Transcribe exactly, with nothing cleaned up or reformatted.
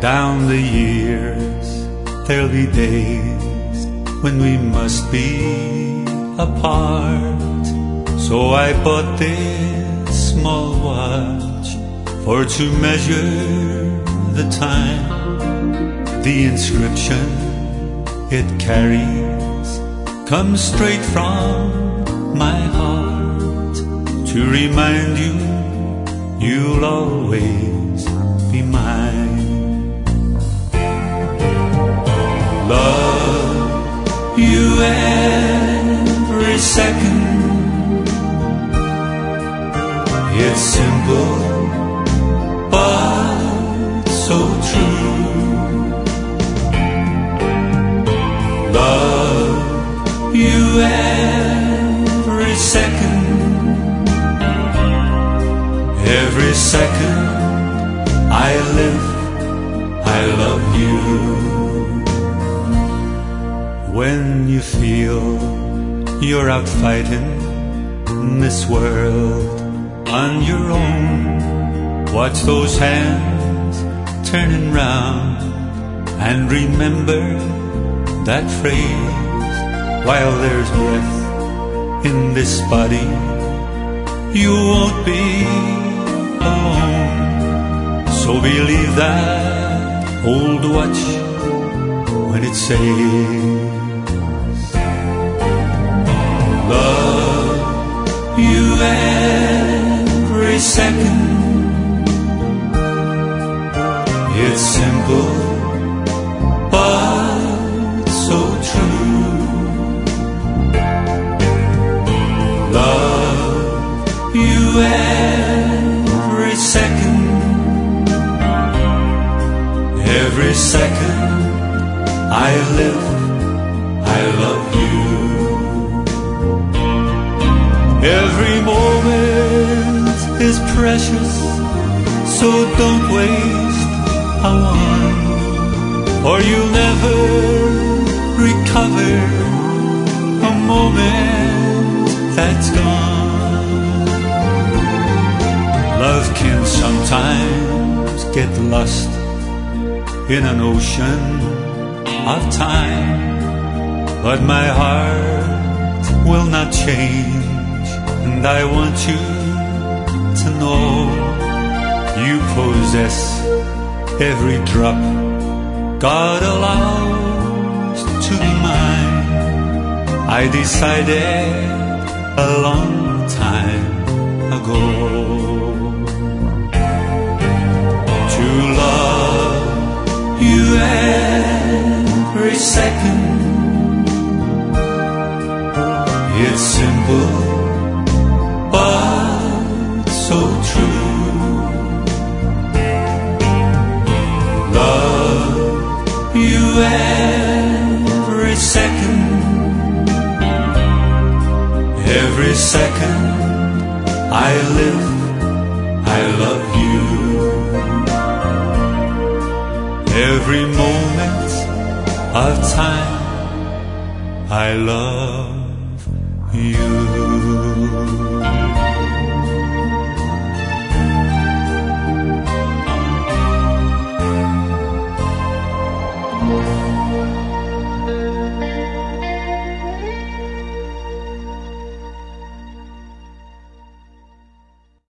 Down the years, there'll be days when we must be apart. So I bought this small watch for to measure the time. The inscription it carries comes straight from my heart to remind you you'll always be mine. Love you every second. It's simple but so true. Love you every second. Every second I live, I love you. When you feel you're out fighting this world on your own, watch those hands turning round and remember that phrase. While there's breath in this body, you won't be alone. So believe that old watch when it says love you every second. It's simple but so true. Love you every second. Every second I live, I love you. Every moment is precious, so don't waste a one, or you'll never recover a moment that's gone. Love can sometimes get lost in an ocean of time, but my heart will not change, and I want you to know you possess every drop God allows to be mine. I decided a long time ago to love you every second. It's simple but so true. Love you every second. Every second I live, I love you. Every moment of time I love you. Thank you.